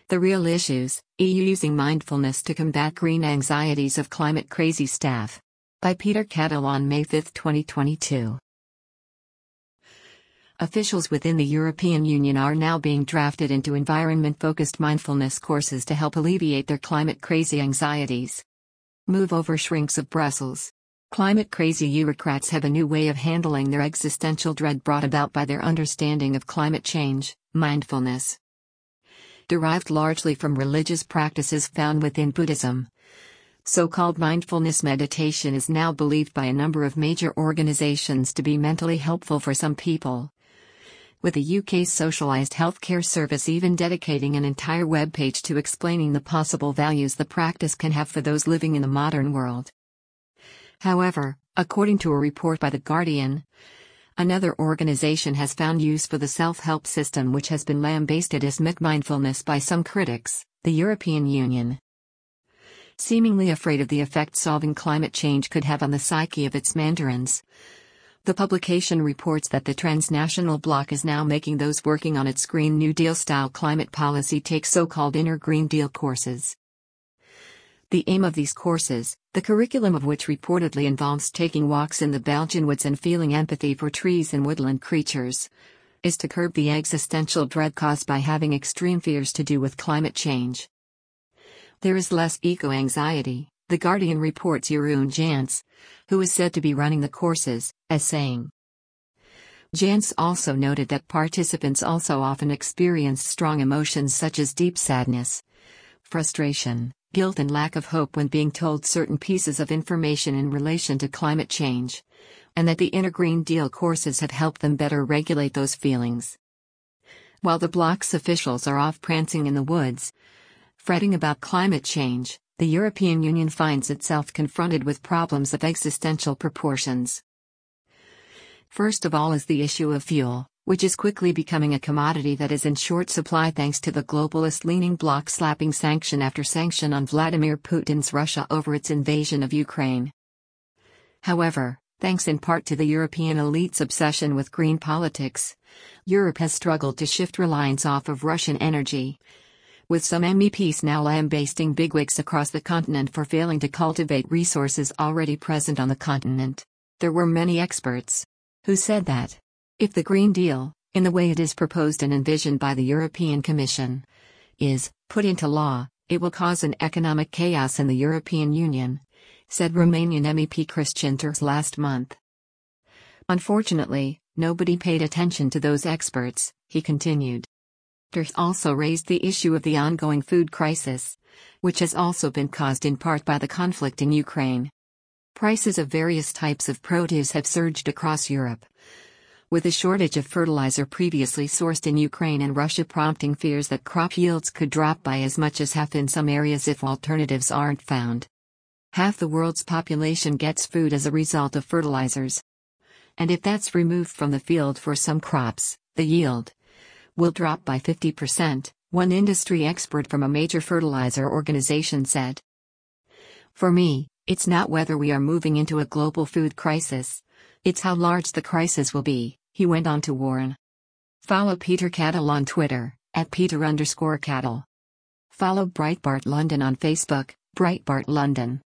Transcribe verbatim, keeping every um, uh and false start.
The Real Issues, E U Using Mindfulness to Combat Green Anxieties of Climate Crazy Staff. By Peter Cattle on May fifth, twenty twenty-two. Officials within the European Union are now being drafted into environment-focused mindfulness courses to help alleviate their climate-crazy anxieties. Move over shrinks of Brussels. Climate-crazy bureaucrats have a new way of handling their existential dread brought about by their understanding of climate change, mindfulness. Derived largely from religious practices found within Buddhism. So-called mindfulness meditation is now believed by a number of major organizations to be mentally helpful for some people, with the U K's Socialised Healthcare Service even dedicating an entire webpage to explaining the possible values the practice can have for those living in the modern world. However, according to a report by The Guardian, another organization has found use for the self-help system, which has been lambasted as myth-mindfulness by some critics, the European Union. Seemingly afraid of the effect solving climate change could have on the psyche of its mandarins, the publication reports that the transnational bloc is now making those working on its Green New Deal-style climate policy take so-called Inner Green Deal courses. The aim of these courses, the curriculum of which reportedly involves taking walks in the Belgian woods and feeling empathy for trees and woodland creatures, is to curb the existential dread caused by having extreme fears to do with climate change. There is less eco-anxiety, The Guardian reports Jeroen Jans, who is said to be running the courses, as saying. Jans also noted that participants also often experience strong emotions such as deep sadness, frustration, guilt and lack of hope when being told certain pieces of information in relation to climate change, and that the Inner Green Deal courses have helped them better regulate those feelings. While the bloc's officials are off prancing in the woods, fretting about climate change, the European Union finds itself confronted with problems of existential proportions. First of all is the issue of fuel, which is quickly becoming a commodity that is in short supply thanks to the globalist-leaning bloc slapping sanction after sanction on Vladimir Putin's Russia over its invasion of Ukraine. However, thanks in part to the European elite's obsession with green politics, Europe has struggled to shift reliance off of Russian energy, with some M E Ps now lambasting bigwigs across the continent for failing to cultivate resources already present on the continent. There were many experts who said that, if the Green Deal, in the way it is proposed and envisioned by the European Commission, is put into law, it will cause an economic chaos in the European Union, said Romanian M E P Cristian Terț last month. Unfortunately, nobody paid attention to those experts, he continued. Terț also raised the issue of the ongoing food crisis, which has also been caused in part by the conflict in Ukraine. Prices of various types of produce have surged across Europe, with a shortage of fertilizer previously sourced in Ukraine and Russia prompting fears that crop yields could drop by as much as half in some areas if alternatives aren't found. Half the world's population gets food as a result of fertilizers. And if that's removed from the field for some crops, the yield will drop by fifty percent, one industry expert from a major fertilizer organization said. For me, it's not whether we are moving into a global food crisis. It's how large the crisis will be, he went on to warn. Follow Peter Cattle on Twitter, at Peter underscore Cattle. Follow Breitbart London on Facebook, Breitbart London.